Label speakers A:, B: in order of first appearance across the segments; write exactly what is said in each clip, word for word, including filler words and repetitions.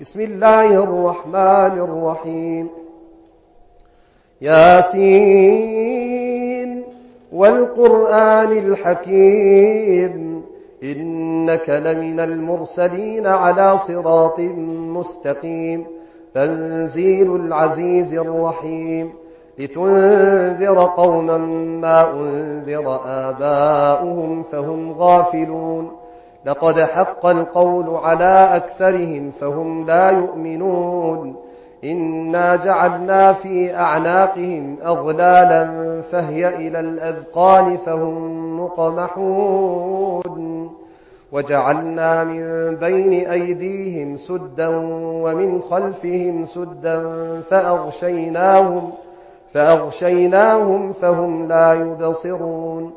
A: بسم الله الرحمن الرحيم. ياسين والقرآن الحكيم إنك لمن المرسلين على صراط مستقيم تنزيل العزيز الرحيم لتنذر قوما ما أنذر آباؤهم فهم غافلون لقد حق القول على أكثرهم فهم لا يؤمنون إنا جعلنا في أعناقهم أغلالا فهي إلى الأذقان فهم مقمحون وجعلنا من بين أيديهم سدا ومن خلفهم سدا فأغشيناهم, فأغشيناهم فهم لا يبصرون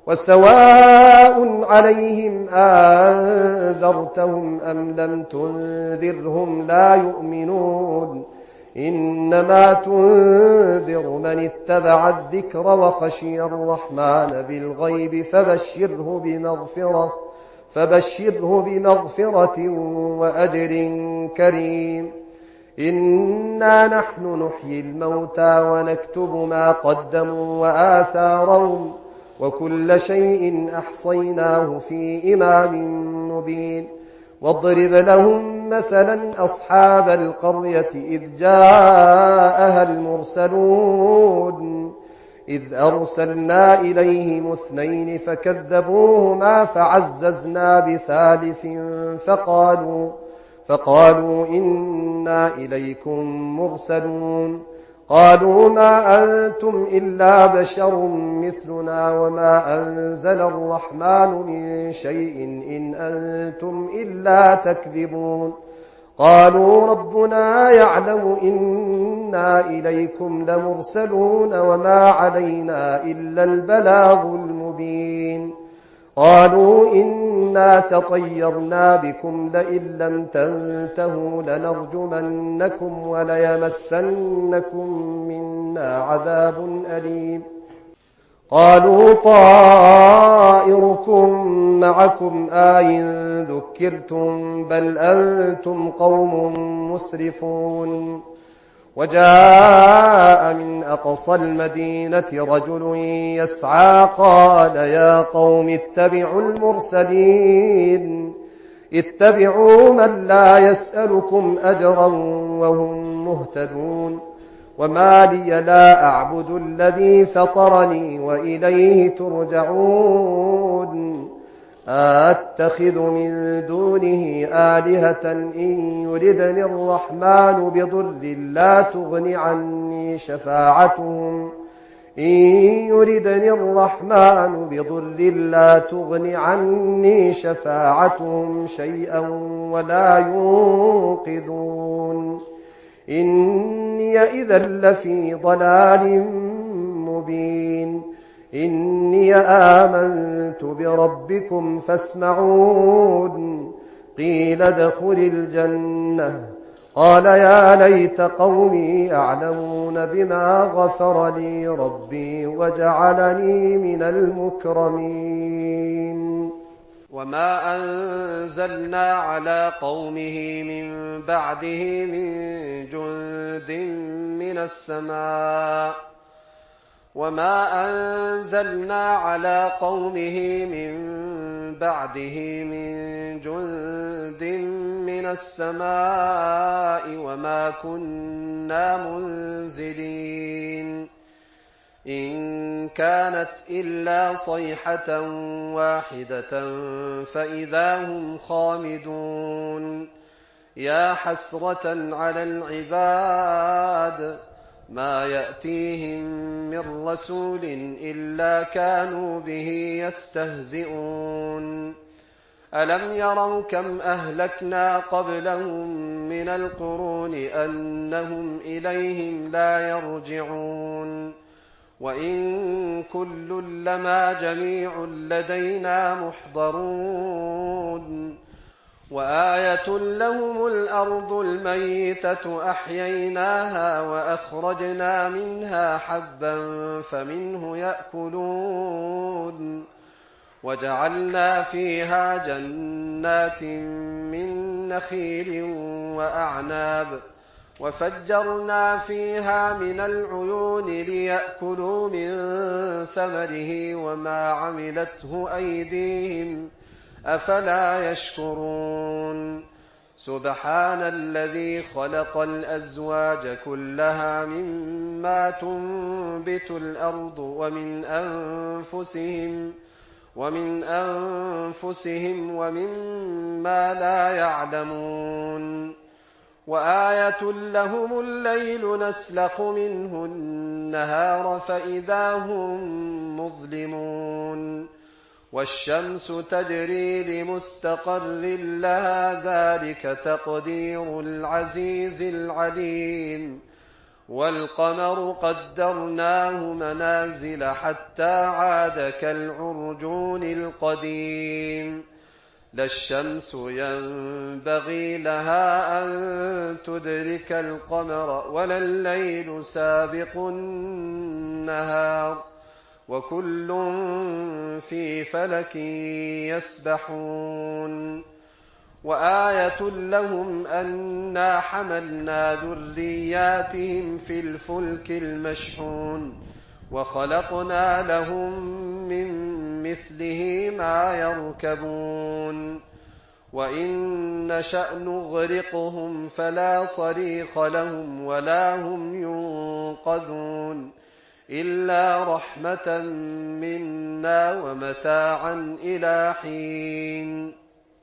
A: وسواء عليهم أنذرتهم أم لم تنذرهم لا يؤمنون إنما تنذر من اتبع الذكر وخشي الرحمن بالغيب فبشره بمغفرة, فبشره بمغفرة وأجر كريم. إنا نحن نحيي الموتى ونكتب ما قدموا وآثارهم وكل شيء أحصيناه في إمام مبين واضرب لهم مثلا أصحاب القرية إذ جاءها المرسلون إذ أرسلنا إليهم اثنين فكذبوهما فعززنا بثالث فقالوا, فقالوا إنا إليكم مرسلون قالوا ما أنتم إلا بشر مثلنا وما أنزل الرحمن من شيء إن أنتم إلا تكذبون قالوا ربنا يعلم إنا إليكم لمرسلون وما علينا إلا البلاغ المبين قالوا إنا تطيرنا بكم لئن لم تنتهوا لنرجمنكم وليمسنكم منا عذاب أليم قالوا طائركم معكم آئن ذكرتم بل أنتم قوم مسرفون وجاء من أقصى المدينة رجل يسعى قال يا قوم اتبعوا المرسلين اتبعوا من لا يسألكم أجرا وهم مهتدون وما لي لا أعبد الذي فطرني وإليه ترجعون أتخذ من دونه آلهة إن يردني الرحمن بضر لا تغن عني شفاعتهم إن يردني الرحمن بضر لا تغن عني شفاعتهم شيئا ولا ينقذون إني إذا لفي ضلال مبين إني آمنت بربكم فاسمعون قيل ادخل الجنة قال يا ليت قومي يعلمون بما غفر لي ربي وجعلني من المكرمين وما أنزلنا على قومه من بعده من جند من السماء وما أنزلنا على قومه من بعده من جند من السماء وما كنا منزلين إن كانت إلا صيحة واحدة فإذا هم خامدون يا حسرة على العباد ما يأتيهم من رسول إلا كانوا به يستهزئون ألم يروا كم أهلكنا قبلهم من القرون أنهم إليهم لا يرجعون وإن كل لما جميع لدينا محضرون وآية لهم الأرض الميتة أحييناها وأخرجنا منها حبا فمنه يأكلون وجعلنا فيها جنات من نخيل وأعناب وفجرنا فيها من العيون ليأكلوا من ثمره وما عملته أيديهم أفلا يشكرون سبحان الذي خلق الأزواج كلها مما تنبت الأرض ومن أنفسهم ومن أنفسهم ومما لا يعلمون وآية لهم الليل نسلخ منه النهار فإذا هم مظلمون والشمس تجري لمستقر لها ذلك تقدير العزيز العليم والقمر قدرناه منازل حتى عاد كالعرجون القديم لا الشمس ينبغي لها أن تدرك القمر ولا الليل سابق النهار وكل في فلك يسبحون وآية لهم أنا حملنا ذرياتهم في الفلك المشحون وخلقنا لهم من مثله ما يركبون وإن نشأ نغرقهم فلا صريخ لهم ولا هم ينقذون إلا رحمة منا ومتاعا إلى حين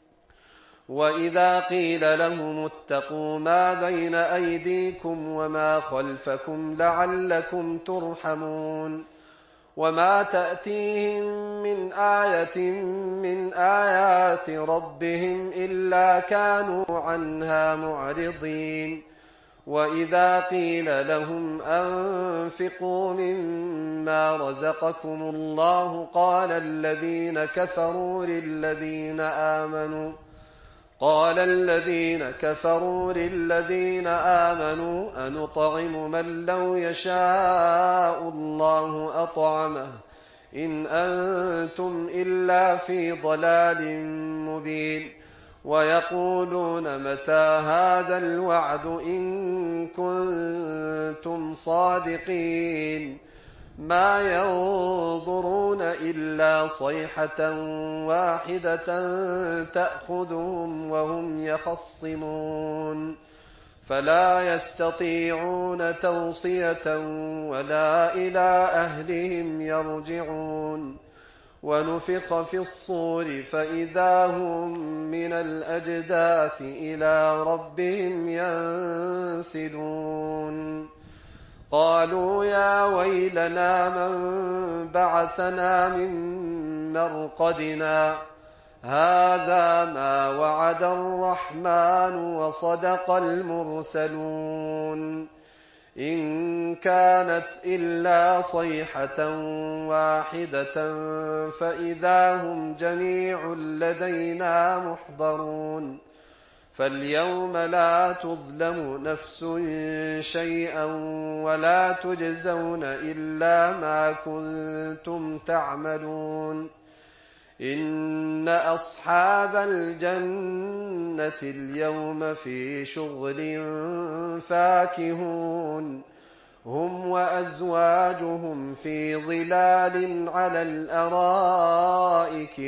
A: وإذا قيل لهم اتقوا ما بين أيديكم وما خلفكم لعلكم ترحمون وما تأتيهم من آية من آيات ربهم إلا كانوا عنها معرضين وإذا قيل لهم أنفقوا مما رزقكم الله قال الذين كفروا للذين آمنوا قال الذين كفروا للذين آمنوا أنطعم من لو يشاء الله أطعمه إن أنتم إلا في ضلال مبين ويقولون متى هذا الوعد إن كنتم صادقين ما ينظرون إلا صيحة واحدة تأخذهم وهم يخصمون فلا يستطيعون توصية ولا إلى أهلهم يرجعون ونفخ في الصور فإذا هم من الأجداث إلى ربهم ينسلون قالوا يا ويلنا من بعثنا من مرقدنا هذا ما وعد الرحمن وصدق المرسلون إن كانت إلا صيحة واحدة فإذا هم جميع لدينا محضرون فاليوم لا تظلم نفس شيئا ولا تجزون إلا ما كنتم تعملون إن أصحاب الجنة اليوم في شغل فاكهون هم وأزواجهم في ظلال على الأرائك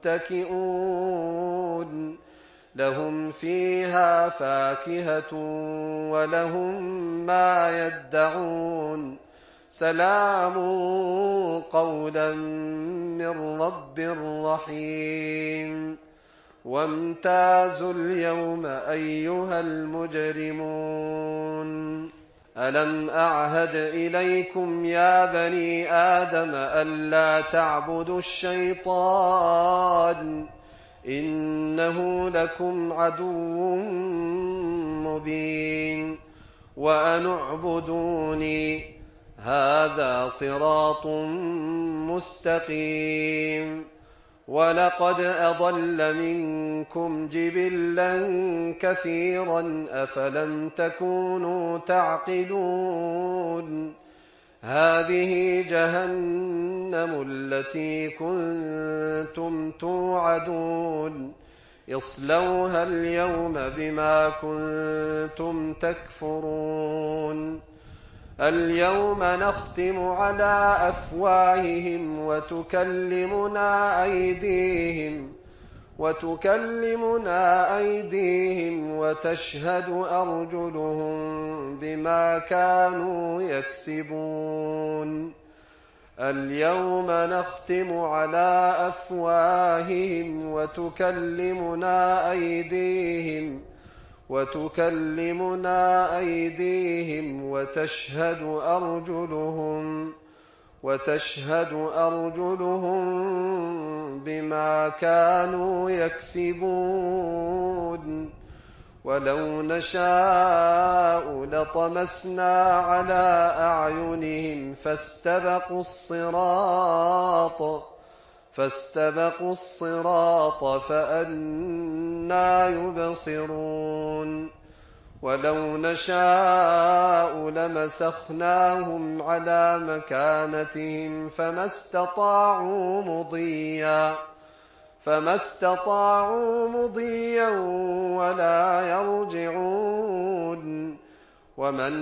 A: متكئون لهم فيها فاكهة ولهم ما يدعون سلام قولا من رب رحيم وامتازوا اليوم أيها المجرمون ألم أعهد إليكم يا بني آدم ألا تعبدوا الشيطان إنه لكم عدو مبين وأن اعبدوني هذا صراط مستقيم ولقد أضل منكم جبلا كثيرا أفلم تكونوا تعقلون هذه جهنم التي كنتم توعدون اصلوها اليوم بما كنتم تكفرون اليوم نختم على أفواههم وتكلمنا أيديهم وتكلمنا أيديهم وتشهد أرجلهم بما كانوا يكسبون اليوم نختم على أفواههم وتكلمنا أيديهم وتكلمنا أيديهم وتشهد أرجلهم وتشهد أرجلهم بما كانوا يكسبون ولو نشاء لطمسنا على أعينهم فاستبقوا الصراط فاستبقوا الصراط فأنى يبصرون ولو نشاء لمسخناهم على مكانتهم فما استطاعوا مضيا فما استطاعوا مضيا ولا يرجعون ومن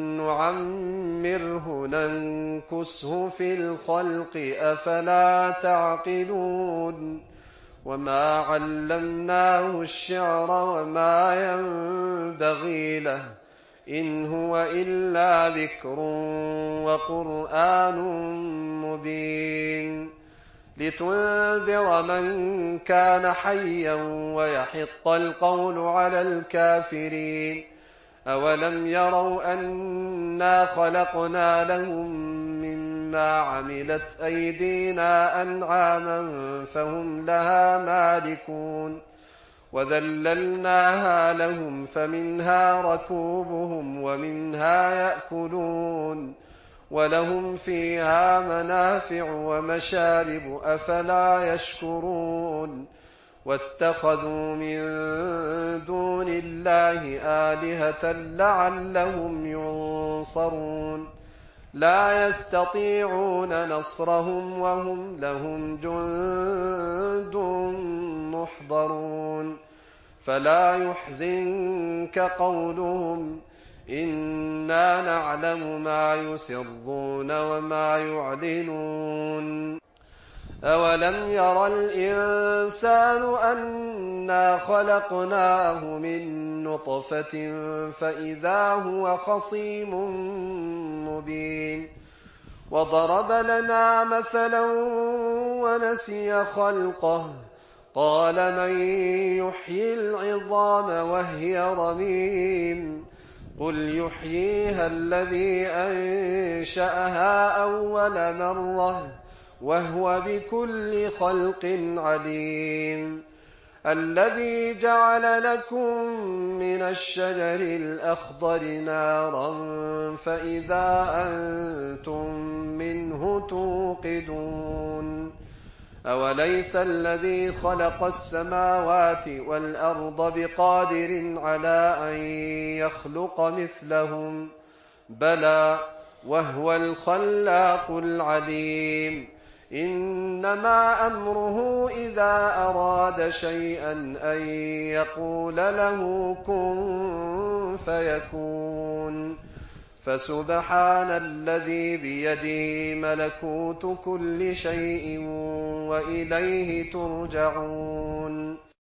A: نعمره ننكسه في الخلق أفلا تعقلون وما علمناه الشعر وما ينبغي له إن هو إلا ذكر وقرآن مبين لتنذر من كان حيا ويحق القول على الكافرين أولم يروا أنا خلقنا لهم مما عملت أيدينا أنعاما فهم لها مالكون وذللناها لهم فمنها ركوبهم ومنها يأكلون ولهم فيها منافع ومشارب أفلا يشكرون واتخذوا من دون الله آلهة لعلهم ينصرون لا يستطيعون نصرهم وهم لهم جند محضرون فلا يحزنك قولهم إنا نعلم ما يسرون وما يعلنون أولم ير الإنسان أنا خلقناه من نطفة فإذا هو خصيم مبين وضرب لنا مثلا ونسي خلقه قال من يحيي العظام وهي رميم قل يحييها الذي أنشأها أول مرة وهو بكل خلق عليم الذي جعل لكم من الشجر الأخضر نارا فإذا أنتم منه توقدون أوليس الذي خلق السماوات والأرض بقادر على أن يخلق مثلهم بلى وهو الخلاق العليم إنما أمره إذا أراد شيئا أن يقول له كن فيكون فسبحان الذي بيده ملكوت كل شيء وإليه ترجعون